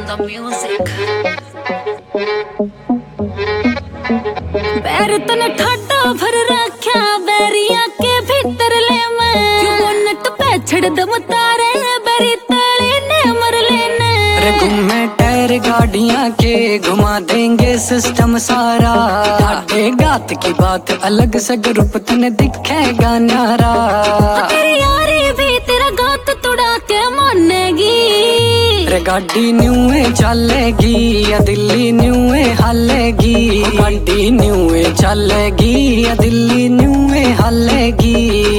the music. पैर तने ठाडा भर रख्या बैरिया के भीतर ले मैं क्यों नट पे छड़ दम तारे बैरी तले ने मर लेने रे घूमे टायर गाड़ियां के घुमा देंगे सिस्टम सारा ठाडे गात की बात अलग से ग्रुप तने दिखेगा नारा तेरी यारी भी तेरा गात तुड़ा के मानेगी रे गाड़ी न्यूए चलेगी या दिल्ली न्यूए हालेगी गाड़ी न्यूए चलेगी या दिल्ली न्यूए हालेगी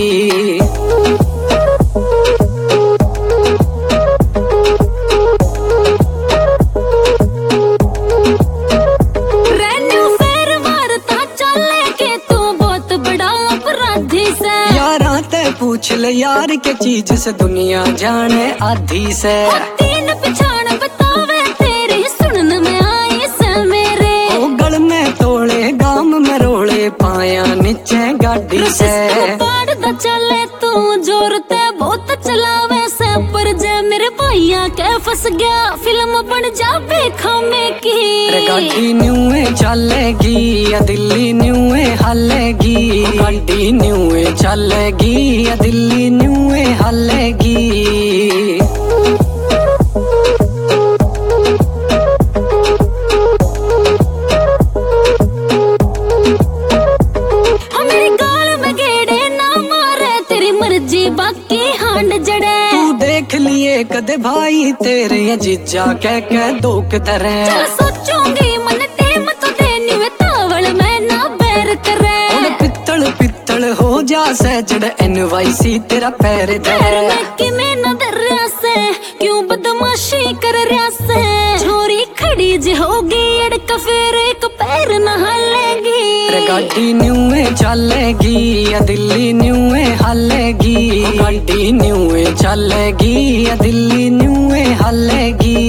पूछ ले यार के चीज से दुनिया जाने आधी से तीन पहचान बतावे तेरी सुनने में आई से मेरे ओ गल में तोड़े गाम में रोड़े पाया नीचे गाड़ी से पाड़दा चले तू जोर ते बहुत चलावे से पर जे मेरे भैया के फंस गया फिल्म बन जावे खामे की रे गाड़ी न्यूए चलेगी या दिल्ली न्यूए हालेगी गाड़ी न्यूए चलेगी या दिल्ली न्यूए हालेगी बाकी हांड जड़े तू देख लिए कदे भाई तेरे ये जीजा कह दो तरह चल सोचूंगी मन टेम तो देनी वे तावल मैं ना बैर करे पित्तल पित्तल हो जा से जड़ NYC तेरा पैर पैर में कि मैं न डरिया से क्यों बदमाशी कर रिया से छोरी खड़ी जे होगी अड़क फिर एक पैर न हालेगी रे गाड़ी न्यूए चलेगी या दिल्ली न्यूए हालेगी गाड़ी न्यूए चलेगी या दिल्ली न्यूए हालेगी